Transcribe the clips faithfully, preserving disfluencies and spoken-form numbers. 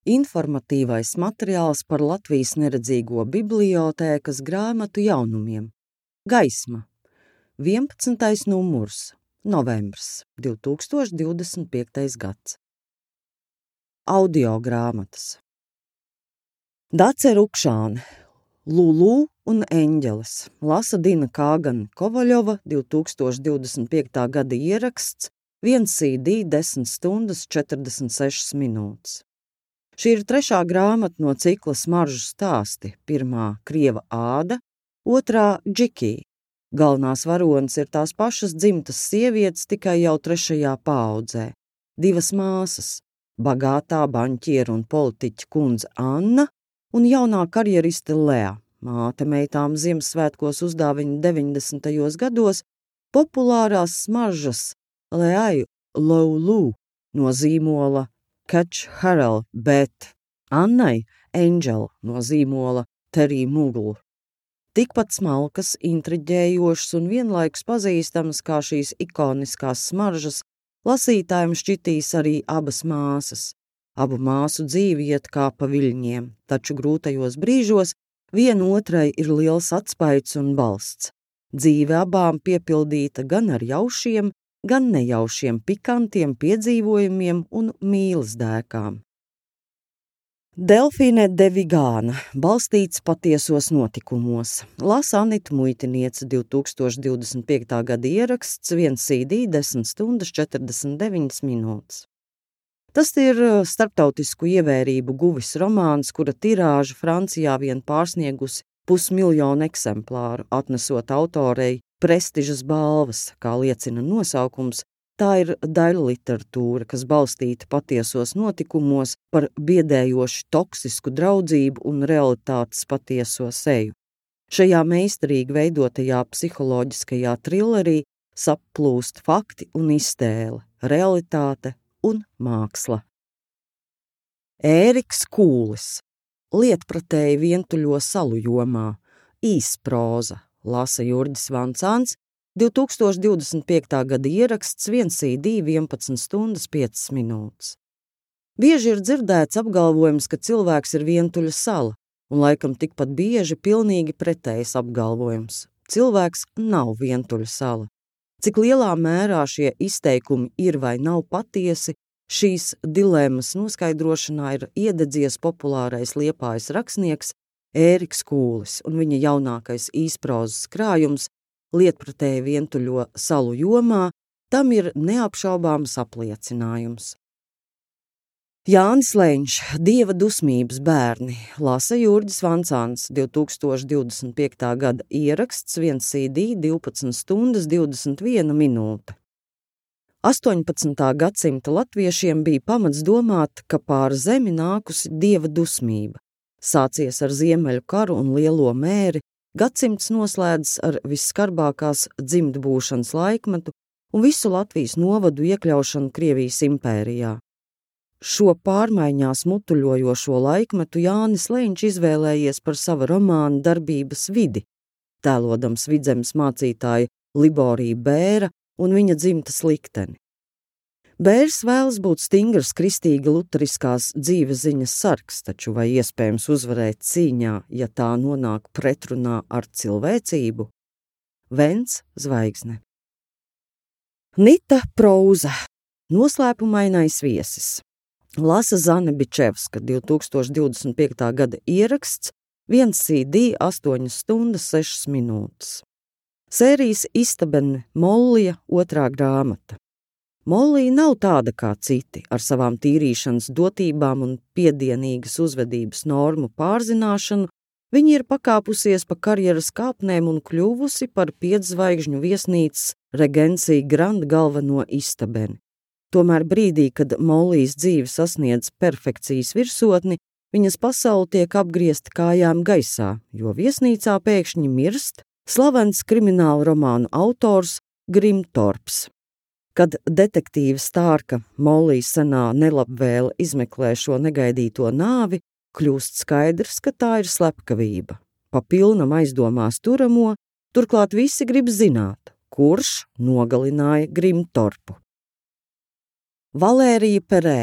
Informatīvais materiāls par Latvijas neredzīgo bibliotēkas grāmatu jaunumiem. Gaisma. vienpadsmitais numurs. Novembrs. divi tūkstoši divdesmit piektais gads. Audio grāmatas. Dace Rukšāne. Lulu un eņģelis. Lasa Dina Kāgana Kovaļova, divi tūkstoši divdesmit piektā gada ieraksts, viens C D, desmit stundas, četrdesmit sešas minūtes. Šī ir trešā grāmata no cikla Smaržu stāsti. Pirmā Krieva āda, otrā Džikī. Galvenās varonas ir tās pašas dzimtas sievietes, tikai jau trešajā paaudzē. Divas māsas, bagātā baņķiera un politiķa kundze Anna un jaunā karjeriste Lea. Māte meitām Ziemassvētkos uzdāvina deviņdesmitajos gados populārās smaržas Leai Lulu no zīmola Catch Harrell, bet Annai Angel no zīmola Terry Mugl. Tikpat smalkas, intriģējošas un vienlaikus pazīstamas kā šīs ikoniskās smaržas, lasītājiem šķitīs arī abas māsas. Abu māsu dzīvi iet kā pa viļņiem, taču grūtajos brīžos viena otrai ir liels atspaids un balsts. Dzīve abām piepildīta gan ar jaušiem, gan nejaušiem pikantiem piedzīvojumiem un mīlas dēkām. Delfīne de Vigāna, balstīts patiesos notikumos. Lasa Anita Muitiniece, divi tūkstoši divdesmit piektā gada ieraksts, viens C D, desmit stundas, četrdesmit deviņas minūtes. Tas ir starptautisku ievērību guvis romāns, kura tirāža Francijā vien pārsniegusi pusmiljonu eksemplāru, atnesot autorei prestižas balvas, kā liecina nosaukums. Tā ir daļa literatūra, kas balstīta patiesos notikumos par biedējoši toksisku draudzību un realitātes patieso seju. Šajā meistarīgi veidotajā psiholoģiskajā trilerī saplūst fakti un iztēle, realitāte un māksla. Ēriks Kūlis. Lietpratēji vientuļo salu jomā. Īsproza. Lasa Jurģis Vancāns, divi tūkstoši divdesmit piektā gada ieraksts, viens C D, vienpadsmit stundas, piecas minūtes. Bieži ir dzirdēts apgalvojums, ka cilvēks ir vientuļa sala, un laikam tikpat bieži pilnīgi pretējs apgalvojums. Cilvēks nav vientuļa sala. Cik lielā mērā šie izteikumi ir vai nav patiesi, šīs dilemmas noskaidrošanā ir iededzies populārais Liepājas rakstnieks Ēriks Kūlis un viņa jaunākais īsprozas krājums Lietpratēji vientuļo salu jomā, tam ir neapšaubāms apliecinājums. Jānis Leņš, Dieva dusmības bērni, lasa Jurģis Vancāns, divi tūkstoši divdesmit piektā gada ieraksts, viens C D, divpadsmit stundas, divdesmit viena minūte. astoņpadsmitā gadsimta latviešiem bija pamats domāt, ka pār zemi nākusi Dieva dusmība. Sācies ar Ziemeļu karu un Lielo mēri, gadsimts noslēdzas ar visskarbākās dzimtbūšanas laikmetu un visu Latvijas novadu iekļaušanu Krievijas impērijā. Šo pārmaiņās mutuļojošo laikmetu Jānis Leņš izvēlējies par sava romāna darbības vidi, tēlodams Vidzemes mācītāja Liborija Bēra un viņa dzimtas likteni. Bērs vēlas būt stingrs kristīgi luteriskās dzīvesziņas sargs, taču vai iespējams uzvarēt cīņā, ja tā nonāk pretrunā ar cilvēcību? Vents Zvaigzne. Nita Prouza, noslēpumainais viesis. Lasa Zane Bičevska, divi tūkstoši divdesmit piektā gada ieraksts, viens C D, astoņas stundas, sešas minūtes. Sērijas Istabene Mollija otrā grāmata. Mollija nav tāda kā citi, ar savām tīrīšanas dotībām un piedienīgas uzvedības normu pārzināšanu, viņa ir pakāpusies pa karjeras kāpnēm un kļuvusi par pietzvaigžņu viesnīcas Regencija Grand galveno istabeni. Tomēr brīdī, kad Mollijas dzīve sasniedz perfekcijas virsotni, viņas pasaule tiek apgriezta kājām gaisā, jo viesnīcā pēkšņi mirst slavens krimināla romānu autors Grimtorps. Kad detektīva Stārka Mollijas senā nelabvēle izmeklē šo negaidīto nāvi, kļūst skaidrs, ka tā ir slepkavība. Pa pilnam aizdomās turamo, turklāt visi grib zināt, kurš nogalināja Grimtorpu. Valērija Perēna,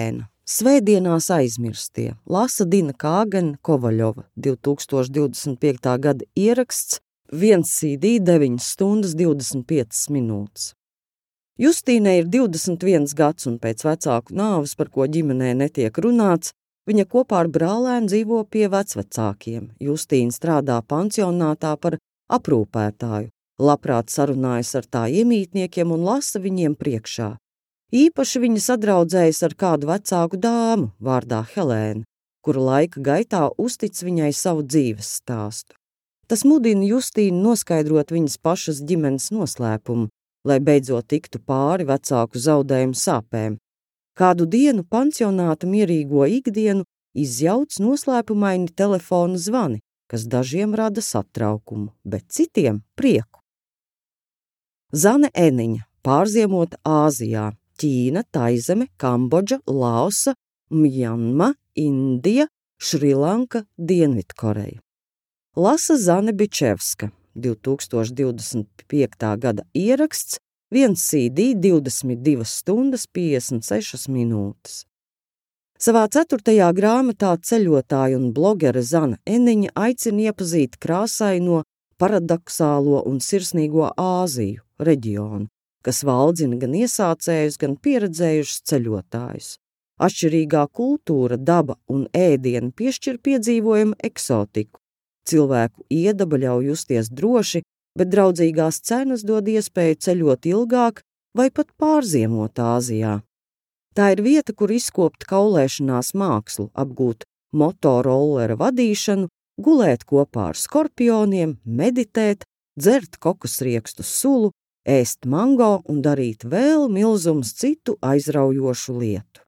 Svētdienās aizmirstie lasa Dina Kāgena Kovaļova divtūkstoš divdesmit piektā gada ieraksts viens C D deviņas stundas divdesmit piecas minūtes. Justīnai ir divdesmit viens gads un pēc vecāku nāves, par ko ģimenē netiek runāts, viņa kopā ar brālēnu dzīvo pie vecvecākiem. Justīna strādā pansionātā par aprūpētāju, labprāt sarunājas ar tā iemītniekiem un lasa viņiem priekšā. Īpaši viņa sadraudzējas ar kādu vecāku dāmu vārdā Helēna, kura laika gaitā uztic viņai savu dzīves stāstu. Tas mudina Justīnu noskaidrot viņas pašas ģimenes noslēpumu, lai beidzot tiktu pāri vecāku zaudējumu sāpēm. Kādu dienu pansionāta mierīgo ikdienu izjauc noslēpumaini telefona zvani, kas dažiem rada satraukumu, bet citiem prieku. Zane Eniņa pārziemota Āzijā. Ķīna, Taizeme, Kambodža, Laosa, Mjanma, Indija, Šrilanka, Dienvidkoreja. Lasa Zane Bičevska, divtūkstoš divdesmit piektā gada ieraksts, viens C D divdesmit divas stundas piecdesmit sešas minūtes. Savā ceturtajā grāmatā ceļotāja un blogere Zana Eniņa aicina iepazīt krāsaino, paradoksālo un sirsnīgo Āziju reģionu, kas valdzina gan iesācējus, gan pieredzējušus ceļotājus. Atšķirīgā kultūra, daba un ēdieni piešķir piedzīvojumu eksotiku. Cilvēku iedaba ļauj justies droši, bet draudzīgās cenas dod iespēju ceļot ilgāk vai pat pārziemot Āzijā. Tā ir vieta, kur izkopt kaulēšanās mākslu, apgūt motorollera vadīšanu, gulēt kopā ar skorpioniem, meditēt, dzert kokosriekstu sulu, ēst mango un darīt vēl milzums citu aizraujošu lietu.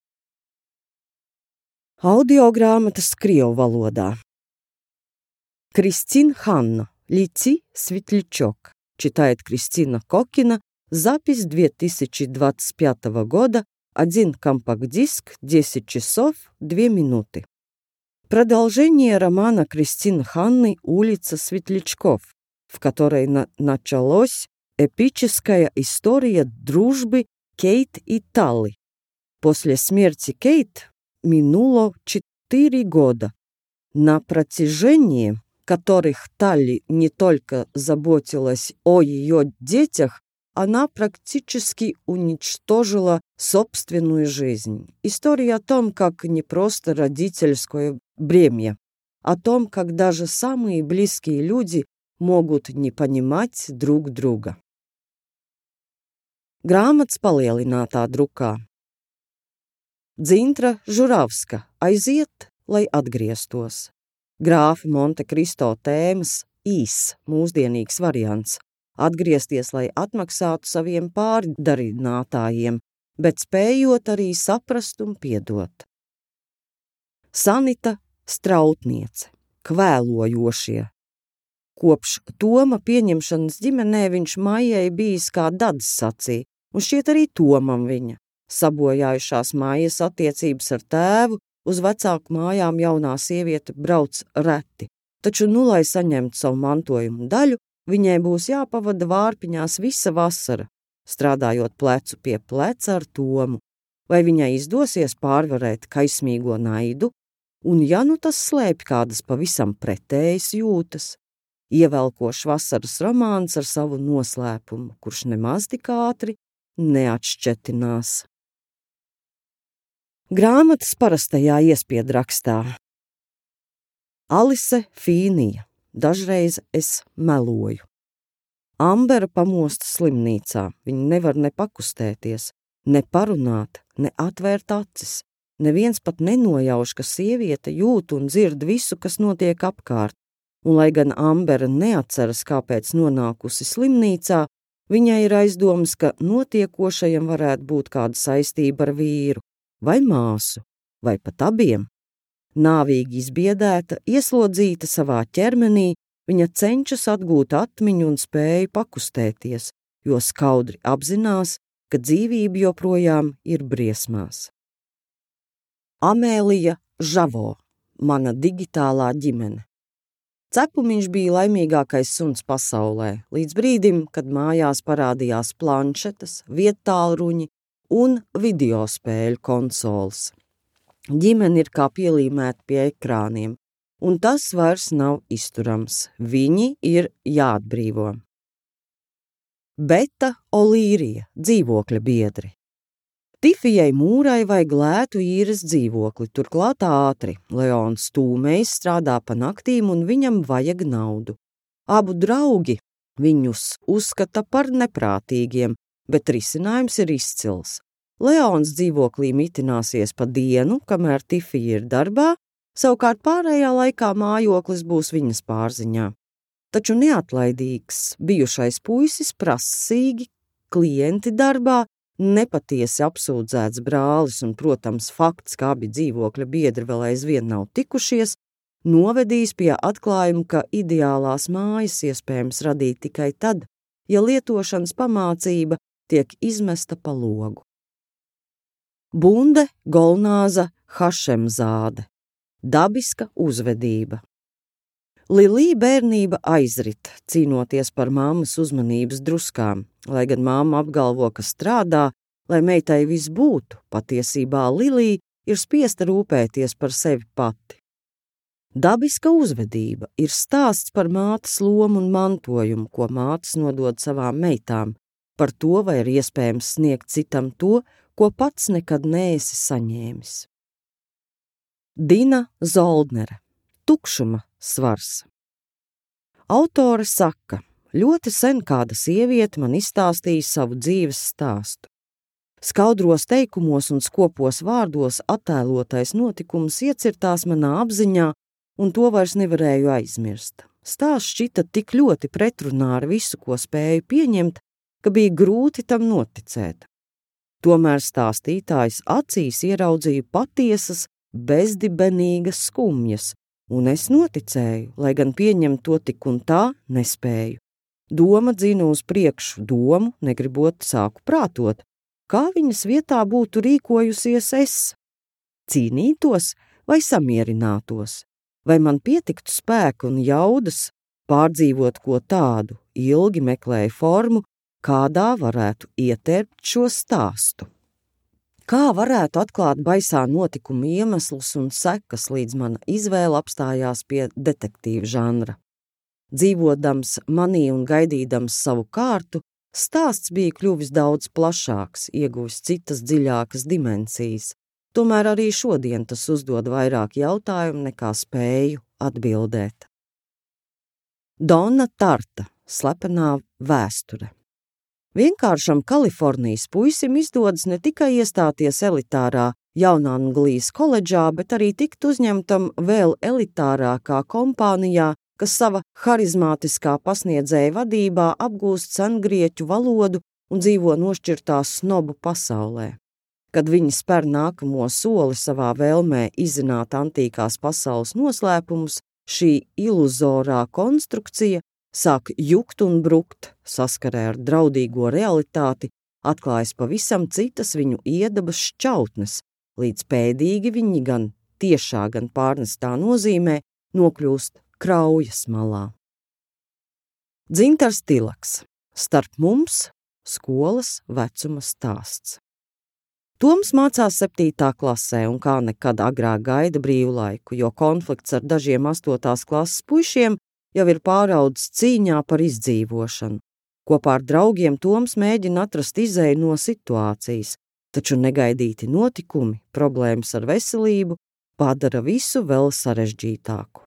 Audiogrāmatas krievu valodā. Кристин Ханна, Лици Светлячок. Читает Кристина Кокина. Запись две тысячи двадцать пятого года. Один компакт-диск, десять часов, две минуты. Продолжение романа Кристины Ханны «Улица Светлячков», в которой на- началось эпическая история дружбы Кейт и Талли. После смерти Кейт минуло четыре года, на протяжении которых Талли не только заботилась о ее детях, она практически уничтожила собственную жизнь. История о том, как не просто родительское бремя, о том, как даже самые близкие люди могут не понимать друг друга. Grāmatas palielinātā drukā. Dzintra Žuravska aiziet, lai atgrieztos. Grāfa Monte Kristo tēmas īs, mūsdienīgs variants. Atgriezties, lai atmaksātu saviem pārdarinātājiem, bet spējot arī saprast un piedot. Sanita Strautniece, Kvēlojošie. Kopš Toma pieņemšanas ģimenē viņš Maijai bijis kā dadis sacīja, un šķiet arī Tomam viņa. Sabojājušās Maijas attiecības ar tēvu, uz vecāku mājām jaunā sieviete brauc reti, taču nu, lai saņemtu savu mantojumu daļu, viņai būs jāpavada vārpiņās visa vasara, strādājot plecu pie pleca ar Tomu, vai viņai izdosies pārvarēt kaismīgo naidu, un ja nu tas slēpj kādas pavisam pretējas jūtas, ievelkošs vasaras romāns ar savu noslēpumu, kurš nemaz tik ātri neatšķetinās. Grāmatas parastajā iespiedrakstā. Alise Fīnija, dažreiz es meloju. Ambera pamosta slimnīcā, viņa nevar ne pakustēties, ne parunāt, ne atvērt acis. Neviens pat nenojauš, ka sieviete jūt un dzird visu, kas notiek apkārt, un lai gan Ambera neatceras, kāpēc nonākusi slimnīcā, viņai ir aizdomas, ka notiekošajam varētu būt kāda saistība ar vīru, vai māsu, vai pat abiem. Nāvīgi izbiedēta, ieslodzīta savā ķermenī, viņa cenšas atgūt atmiņu un spēju pakustēties, jo skaudri apzinās, ka dzīvība joprojām ir briesmās. Amēlija Žavo, mana digitālā ģimene. Cepumiņš bija laimīgākais suns pasaulē, līdz brīdim, kad mājās parādījās planšetes, viedtālruņi un videospēļu konsoles. Ģimene ir kā pielīmēta pie ekrāniem, un tas vairs nav izturams. Viņi ir jāatbrīvo. Beta Olīrija, dzīvokļa biedri. Tifijai Mūrai vajag lētu īres dzīvokli, turklāt ātri. Leons Tūmejs strādā pa naktīm un viņam vajag naudu. Abu draugi viņus uzskata par neprātīgiem, bet risinājums ir izcils. Leons dzīvoklī mitināsies pa dienu, kamēr Tifija ir darbā, savukārt pārējā laikā mājoklis būs viņas pārziņā. Taču neatlaidīgs bijušais puisis prasīgi, klienti darbā, nepatiesi apsūdzēts brālis un, protams, fakts, ka abi dzīvokļa biedri vēl aizvien nav tikušies, novedīs pie atklājuma, ka ideālās mājas iespējams radīt tikai tad, ja lietošanas pamācība tiek izmesta pa logu. Bunde Golnāza Hašemzāde. Dabiska uzvedība. Lilī bērnība aizrit, cīnoties par mammas uzmanības druskām, lai gan mamma apgalvo, ka strādā, lai meitai viss būtu, patiesībā Lilī ir spiesta rūpēties par sevi pati. Dabiska uzvedība ir stāsts par mātes lomu un mantojumu, ko mātes nodod savām meitām, par to, vai ir iespējams sniegt citam to, ko pats nekad neesi saņēmis. Dina Zoldnere. Tukšuma svars. Autore saka, ļoti sen kāda sieviete man izstāstīja savu dzīves stāstu. Skaudros teikumos un skopos vārdos attēlotais notikums iecirtās manā apziņā, un to vairs nevarēju aizmirst. Stāsts šķita tik ļoti pretrunā ar visu, ko spēju pieņemt, ka bija grūti tam noticēt. Tomēr stāstītājs acīs ieraudzīju patiesas, bezdibenīgas skumjas, un es noticēju, lai gan pieņemt to tik un tā nespēju. Doma dzina uz priekšu domu, negribot sāku prātot, kā viņas vietā būtu rīkojusies es. Cīnītos vai samierinātos, vai man pietiktu spēku un jaudas pārdzīvot ko tādu, ilgi meklēju formu, kādā varētu ietērpt šo stāstu. Kā varētu atklāt baisā notikuma iemeslus un sekas, līdz mana izvēle apstājās pie detektīva žanra. Dzīvodams manī un gaidīdams savu kārtu, stāsts bija kļuvis daudz plašāks, ieguvis citas dziļākas dimensijas. Tomēr arī šodien tas uzdod vairāk jautājumu nekā spēju atbildēt. Donna Tarta, slepenā vēsture. Vienkāršam Kalifornijas puisim izdodas ne tikai iestāties elitārā Jaunanglijas koledžā, bet arī tikt uzņemtam vēl elitārākā kompānijā, kas sava harizmātiskā pasniedzēja vadībā apgūst sengrieķu valodu un dzīvo nošķirtā snobu pasaulē. Kad viņi spēr nākamo soli savā vēlmē izzināt antīkās pasaules noslēpumus, šī iluzorā konstrukcija sāk jukt un brukt, saskarē ar draudīgo realitāti, atklājas pavisam citas viņu iedabas šķautnes, līdz pēdīgi viņi gan tiešā, gan pārnestā nozīmē nokļūst kraujas malā. Dzintars Tilaks. Starp mums skolas vecuma stāsts. Toms mācās septītā klasē un kā nekad agrāk gaida brīvlaiku, jo konflikts ar dažiem astotās klases puišiem jau ir pāraudzis cīņā par izdzīvošanu. Kopā ar draugiem Toms mēģina atrast izēju no situācijas, taču negaidīti notikumi, problēmas ar veselību padara visu vēl sarežģītāku.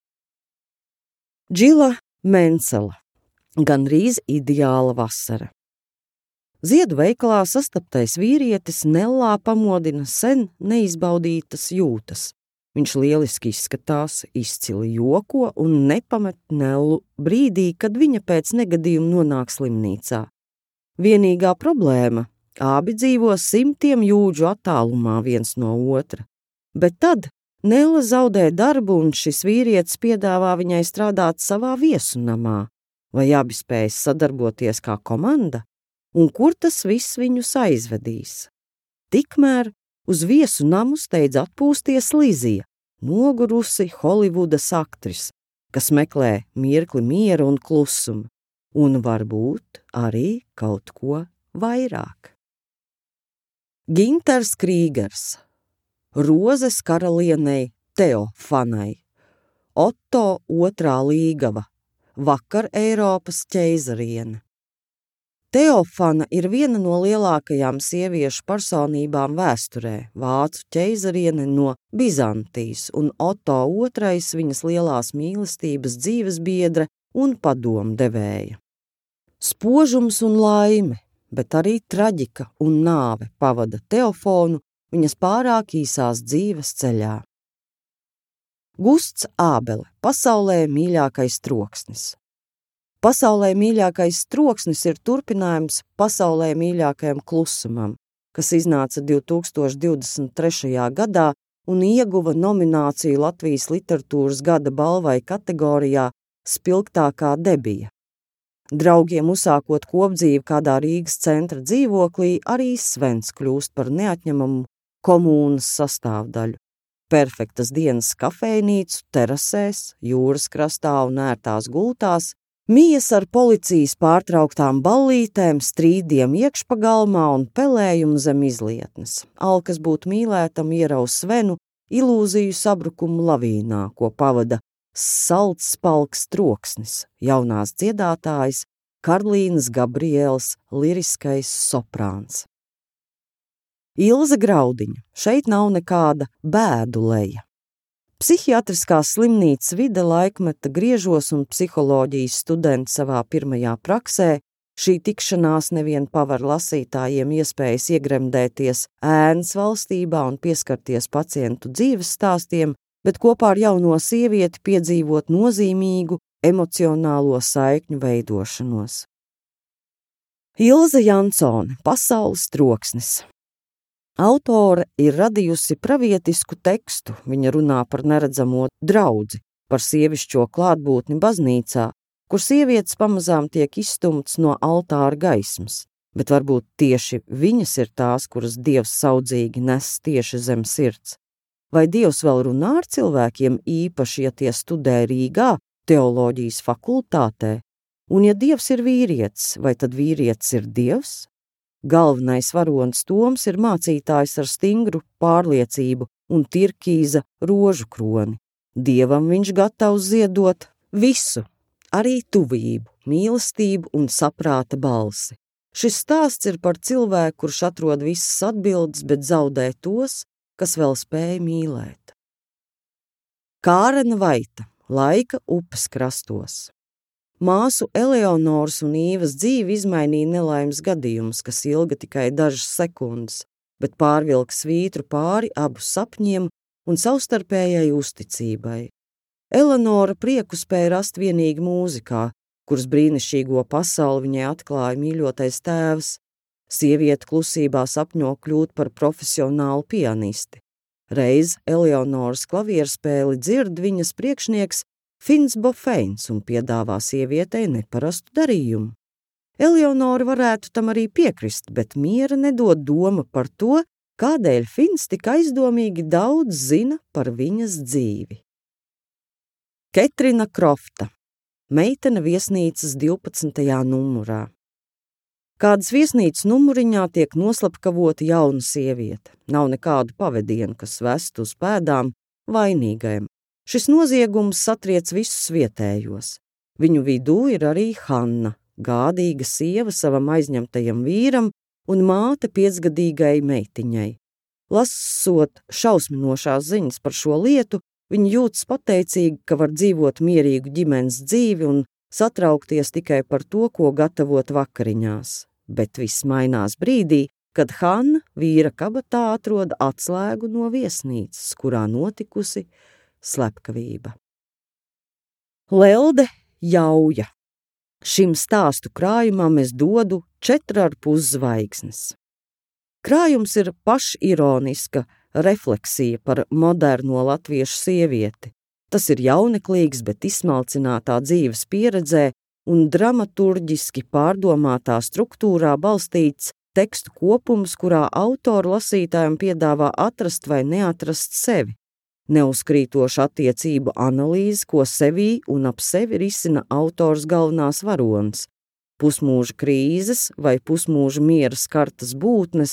Džila Mensela. Gandrīz ideāla vasara. Ziedu veikalā sastaptais vīrietis Nellā pamodina sen neizbaudītas jūtas. Viņš lieliski izskatās, izcili joko un nepamet Nellu brīdī, kad viņa pēc negadījuma nonāk slimnīcā. Vienīgā problēma – abi dzīvo simtiem jūdžu attālumā viens no otra. Bet tad Nella zaudē darbu un šis vīrietis piedāvā viņai strādāt savā viesunamā. Vai abi spējas sadarboties kā komanda? Un kur tas viss viņus aizvedīs? Tikmēr uz viesu namu steidz atpūsties Lizija, nogurusi Holivudas aktrise, kas meklē mirkli miera un klusumu, un varbūt arī kaut ko vairāk. Ginters Krīgers. Rozes karalienei Teofanai, Otto otrā līgava, vakar Eiropas ķeizariene. Teofana ir viena no lielākajām sieviešu personībām vēsturē, vācu ķeizariene no Bizantijas, un Otto otrais viņas lielās mīlestības dzīvesbiedre un padomdevēja. Spožums un laime, bet arī traģika un nāve pavada Teofonu viņas pārāk īsās dzīves ceļā. Gusts Ābele, pasaulē mīļākais troksnis. Pasaulē mīļākais troksnis ir turpinājums pasaulē mīļākajam klusumam, kas iznāca divtūkstoš divdesmit trešajā gadā un ieguva nomināciju Latvijas literatūras gada balvai kategorijā Spilgtākā debija. Draugiem uzsākot kopdzīvi kādā Rīgas centra dzīvoklī, arī Svens kļūst par neatņemamu komūnas sastāvdaļu. Perfektas dienas kafejnīcu, terasēs, jūras krastā un ērtās gultās, mijas ar policijas pārtrauktām ballītēm, strīdiem iekšpagalmā un pelējumu zem izlietnes. Alkas būt mīlētam ieraus Svenu ilūziju sabrukumu lavīnā, ko pavada salds spalks troksnis, jaunās dziedātājas Karlīnas Gabrielas liriskais soprāns. Ilze Graudiņa, šeit nav nekāda bēdu leja. Psihiatriskās slimnīcas vide laikmeta griežos un psiholoģijas studenti savā pirmajā praksē, šī tikšanās nevien paver lasītājiem iespējas iegremdēties ēnas valstībā un pieskarties pacientu dzīves stāstiem, bet kopā ar jauno sievieti piedzīvot nozīmīgu emocionālo saikņu veidošanos. Ilze Jansone, pasaules troksnis. Autore ir radījusi pravietisku tekstu, viņa runā par neredzamo draudzi, par sievišķo klātbūtni baznīcā, kur sievietes pamazām tiek izstumts no altāra gaismas, bet varbūt tieši viņas ir tās, kuras Dievs saudzīgi nes tieši zem sirds. Vai Dievs vēl runā ar cilvēkiem īpaši, ja tie studē Rīgā, teoloģijas fakultātē? Un ja Dievs ir vīrietis, vai tad vīrietis ir Dievs? Galvenais varonis Toms ir mācītājs ar stingru pārliecību un tirkīza rožu kroni. Dievam viņš gatavs ziedot visu, arī tuvību, mīlestību un saprāta balsi. Šis stāsts ir par cilvēku, kurš atrod visas atbildes, bet zaudē tos, kas vēl spēja mīlēt. Kārena Vaita, laika upes krastos. Māsu Eleonoras un Īvas dzīvi izmainīja nelaimes gadījums, kas ilga tikai dažas sekundes, bet pārvilka svītru pāri abu sapņiem un savstarpējai uzticībai. Eleonora prieku spēja rast vienīgi mūzikā, kuras brīnišķīgo pasauli viņai atklāja mīļotais tēvs. Sieviete klusībā sapņo kļūt par profesionālu pianisti. Reiz Eleonoras klavierspēli dzird viņas priekšnieks Fins Bofeins un piedāvā sievietei neparastu darījumu. Eleonora varētu tam arī piekrist, bet miera nedod doma par to, kādēļ Fins tik aizdomīgi daudz zina par viņas dzīvi. Ketrina Krofta, meitene viesnīcas divpadsmitajā numurā. Kādas viesnīcas numuriņā tiek noslapkavota jauna sieviete. Nav nekādu pavedienu, kas vest uz pēdām vainīgajam. Šis noziegums satriec visus vietējos. Viņu vidū ir arī Hanna, gādīga sieva savam aizņemtajam vīram un māte piecgadīgai meitiņai. Lasot šausminošās ziņas par šo lietu, viņa jūtas pateicīgi, ka var dzīvot mierīgu ģimenes dzīvi un satraukties tikai par to, ko gatavot vakariņās. Bet viss mainās brīdī, kad Hanna vīra kabatā atrod atslēgu no viesnīcas, kurā notikusi slepkavība. Lelde Jauja. Šim stāstu krājumam es dodu četri ar pus zvaigznes. Krājums ir pašironiska refleksija par moderno latviešu sievieti. Tas ir jauneklīgs, bet izsmalcinātā dzīves pieredzē un dramaturģiski pārdomātā struktūrā balstīts tekstu kopums, kurā autora lasītājiem piedāvā atrast vai neatrast sevi. Neuzkrītoša attiecību analīze, ko sevī un ap sevi risina autors galvenās varonis. Pusmūža krīzes vai pusmūža miera skartas būtnes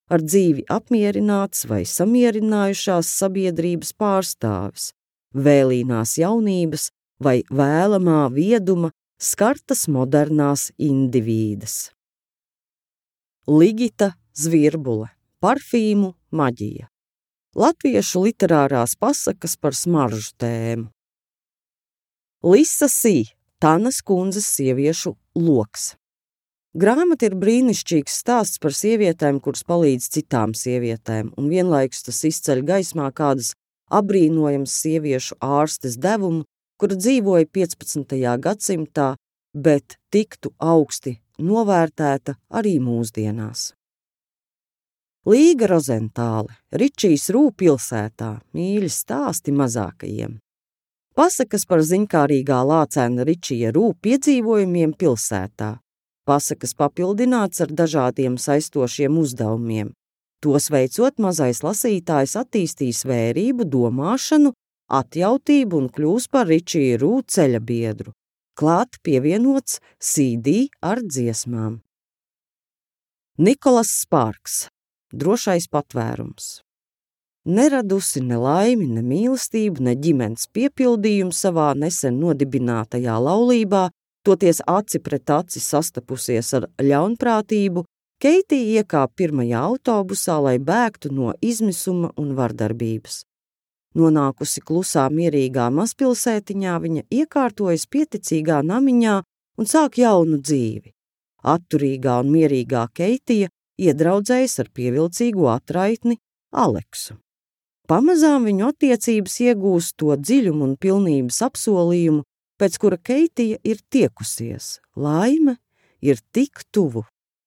ar dzīvi apmierināts vai samierinājušās sabiedrības pārstāvis, vēlīnās jaunības vai vēlamā vieduma skartas modernās indivīdas. Ligita Zvirbule, parfīmu maģija. Latviešu literārās pasakas par smaržu tēmu. Lisa Sī, Tanas kundzes sieviešu loks. Grāmata ir brīnišķīgs stāsts par sievietēm, kuras palīdz citām sievietēm, un vienlaikus tas izceļ gaismā kādas abrīnojams sieviešu ārstes devumu, kura dzīvoja piecpadsmitajā gadsimtā, bet tiktu augsti novērtēta arī mūsdienās. Līga Rozentāle, Ričijs Rū pilsētā, mīļi stāsti mazākajiem. Pasakas par ziņkārīgā lācēna Ričija Rū piedzīvojumiem pilsētā. Pasakas papildināts ar dažādiem saistošiem uzdevumiem. Tos veicot, mazais lasītājs attīstīs vērību, domāšanu, atjautību un kļūs par Ričija Rū ceļa biedru. Klāt pievienots C D ar dziesmām. Nikolas Spārks, Drošais patvērums. Neradusi ne laimi, ne mīlestību, ne ģimenes piepildījumu savā nesen nodibinātajā laulībā, toties aci pret aci sastapusies ar ļaunprātību, Keitija iekāp pirmajā autobusā, lai bēgtu no izmisuma un vardarbības. Nonākusi klusā mierīgā mazpilsētiņā, viņa iekārtojas pieticīgā namiņā un sāk jaunu dzīvi. Atturīgā un mierīgā Keitija iedraudzējas ar pievilcīgo atraitni Aleksu. Pamazām viņu attiecības iegūst to dziļumu un pilnības apsolījumu, pēc kura Keitija ir tiekusies. Laime ir tik tuvu.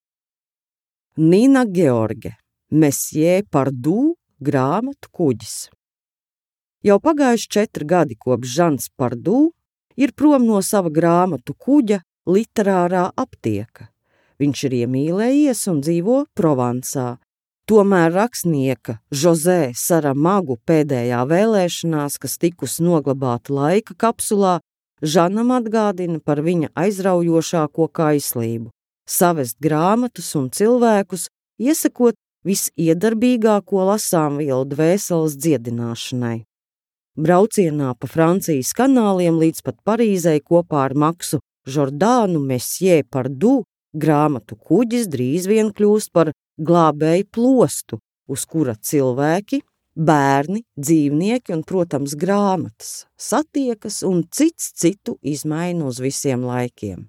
Nina George, Mesjē Pardū, grāmatu kuģis. Jau pagājuši četri gadi kopš Žans Pardū ir prom no sava grāmatu kuģa literārā aptieka. Viņš ir iemīlējies un dzīvo Provansā. Tomēr rakstnieka José Saramagu pēdējā vēlēšanās, kas tikus noglabāta laika kapsulā, Žanam atgādina par viņa aizraujošāko kaislību – savest grāmatas un cilvēkus, iesakot visiedarbīgāko lasāmvielu dvēseles dziedināšanai. Braucienā pa Francijas kanāliem līdz pat Parīzei kopā ar Maksu Žordānu Mesjē Pardū grāmatu kuģis drīz vien kļūst par glābēju plostu, uz kura cilvēki, bērni, dzīvnieki un, protams, grāmatas satiekas un cits citu izmaina uz visiem laikiem.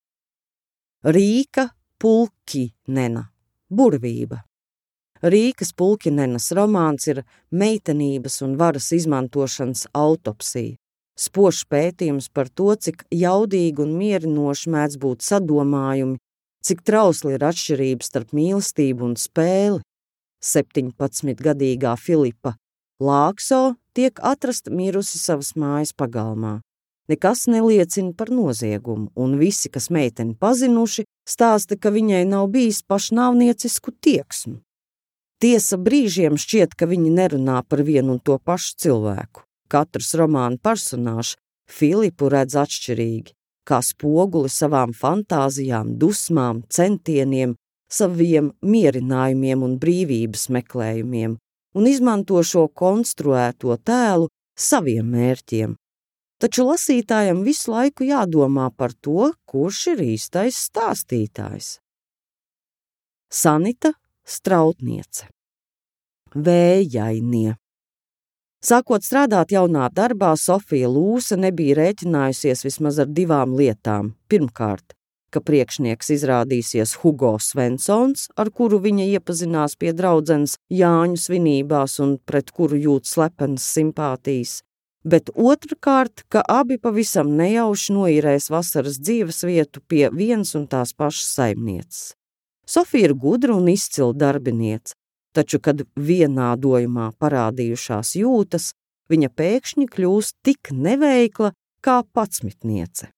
Rīka Pulkinena, burvība. Rīkas Pulkinenas romāns ir meitenības un varas izmantošanas autopsija. Spožs pētījums par to, cik jaudīgi un mierinoši mēdz būt sadomājumi, cik trausli ir atšķirības starp mīlestību un spēli. septiņpadsmitgadīgā Filipa Lākso tiek atrasta mirusi savas mājas pagalmā. Nekas neliecina par noziegumu, un visi, kas meiteni pazinuši, stāsta, ka viņai nav bijis pašnāvniecisku tieksmu. Tiesa, brīžiem šķiet, ka viņi nerunā par vienu un to pašu cilvēku. Katrs romāna personāžs Filipu redz atšķirīgi, kā spoguli savām fantāzijām, dusmām, centieniem, saviem mierinājumiem un brīvības meklējumiem, un izmanto šo konstruēto tēlu saviem mērķiem. Taču lasītājam visu laiku jādomā par to, kurš ir īstais stāstītājs. Sanita Strautniece. Vējainie. Sākot strādāt jaunā darbā, Sofija Lūsa nebija rēķinājusies vismaz ar divām lietām. Pirmkārt, ka priekšnieks izrādīsies Hugo Svensons, ar kuru viņa iepazinās pie draudzenes Jāņu svinībās un pret kuru jūt slepenas simpātijas, bet otrkārt, ka abi pavisam nejauši noīrēs vasaras dzīvesvietu pie vienas un tās pašas saimnieces. Sofija ir gudra un izcila darbiniece, taču, kad vienādojumā parādījušās jūtas, viņa pēkšņi kļūst tik neveikla kā patsmitniece.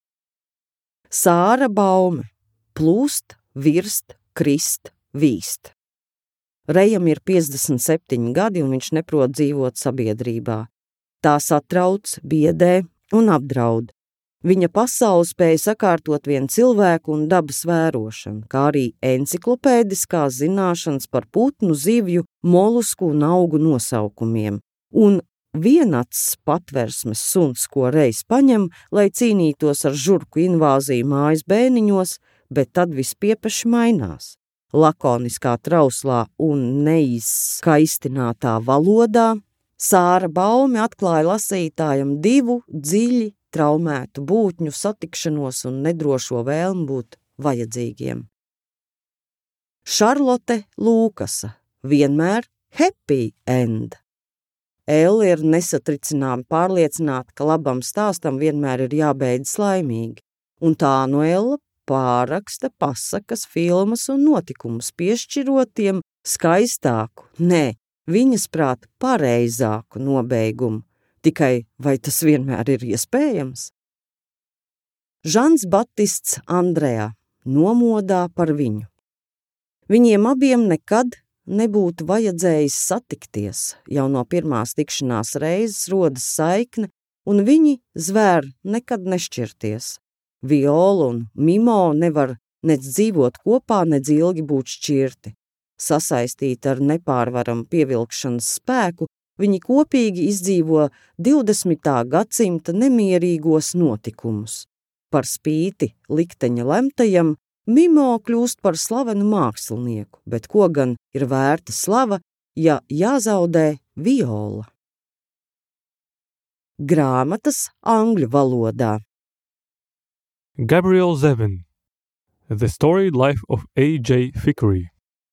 Sāra Baume. Plūst, virst, krist, vīst. Rejam ir piecdesmit septiņi gadi, un viņš neprot dzīvot sabiedrībā. Tā satrauc, biedē un apdraud. Viņa pasauli spēja sakārtot vien cilvēku un dabas vērošanu, kā arī enciklopēdiskās zināšanas par putnu, zivju, molusku un augu nosaukumiem, un vienacs patversmes suns, ko reiz paņem, lai cīnītos ar žurku invāziju mājas bēniņos, bet tad viss piepeši mainās. Lakoniskā trauslā un neizskaistinātā valodā Sāra Baume atklāja lasītājam divu dziļi traumētu būtņu satikšanos un nedrošo vēlmi būt vajadzīgiem. Šarlote Lūkasa vienmēr happy end. Elle ir nesatricinām pārliecināta, ka labam stāstam vienmēr ir jābeidz laimīgi, un tā no Elle pāraksta pasakas, filmas un notikumus, piešķirot tiem skaistāku, nē, viņas prāt pareizāku nobeigumu, tikai vai tas vienmēr ir iespējams? Žans Batists Andrejā nomodā par viņu. Viņiem abiem nekad nebūtu vajadzējis satikties, jau no pirmās tikšanās reizes rodas saikne, un viņi zvēr nekad nešķirties. Viola un Mimo nevar nec dzīvot kopā, nec ilgi būt šķirti. Sasaistīti ar nepārvaramu pievilkšanas spēku, viņi kopīgi izdzīvo divdesmitā gadsimta nemierīgos notikumus. Par spīti likteņa lemtajam, Mimo kļūst par slavenu mākslinieku, bet ko gan ir vērta slava, ja jāzaudē Viola? Grāmatas angļu valodā. Gabrielle Zevin, The Storied Life of A J Fikry.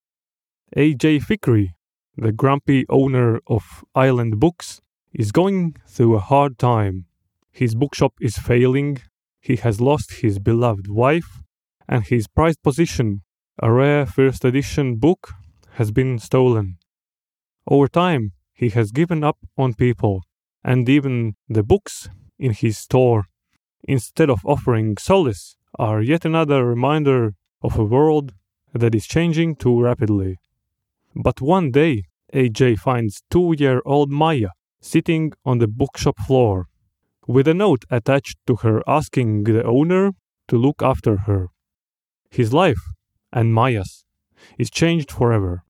A J Fikry, the grumpy owner of Island Books, is going through a hard time. His bookshop is failing, he has lost his beloved wife, and his prized position, a rare first edition book, has been stolen. Over time, he has given up on people, and even the books in his store, instead of offering solace, are yet another reminder of a world that is changing too rapidly. But one day, A J finds two-year-old Maya sitting on the bookshop floor, with a note attached to her asking the owner to look after her. His life, and Maya's, is changed forever.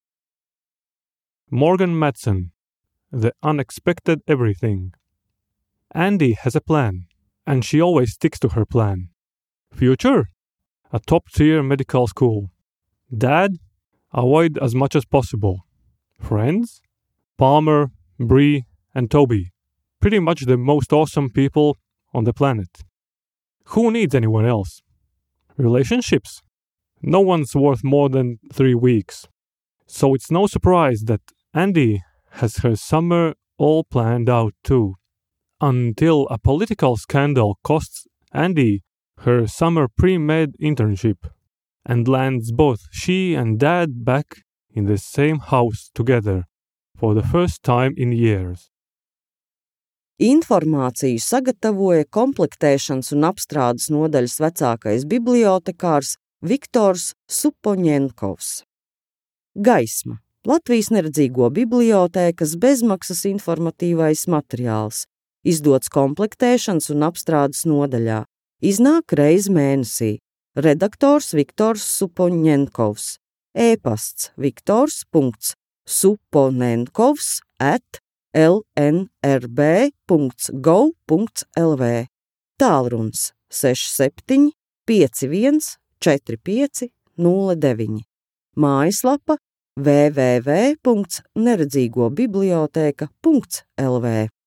Morgan Matson, The Unexpected Everything. Andy has a plan, and she always sticks to her plan. Future? A top-tier medical school. Dad? Avoid as much as possible. Friends? Palmer, Bree, and Toby. Pretty much the most awesome people on the planet. Who needs anyone else? Relationships? No one's worth more than three weeks. So it's no surprise that Andy has her summer all planned out too. Until a political scandal costs Andy her summer pre-med internship and lands both she and Dad back in the same house together for the first time in years. Informāciju sagatavoja komplektēšanas un apstrādes nodaļas vecākais bibliotekārs Viktors Supoņenkovs. Gaisma – Latvijas neredzīgo bibliotēkas bezmaksas informatīvais materiāls, izdots komplektēšanas un apstrādes nodaļā. Iznāk reiz mēnesī. Redaktors Viktors Supoņenkovs. E-pasts viktors.suponenkovs at lnrb.gov.lv. Tālrunis seši septiņi pieci viens četri pieci nulle deviņi. Mājaslapa w w w punkt neredzīgobibliotēka punkt l v.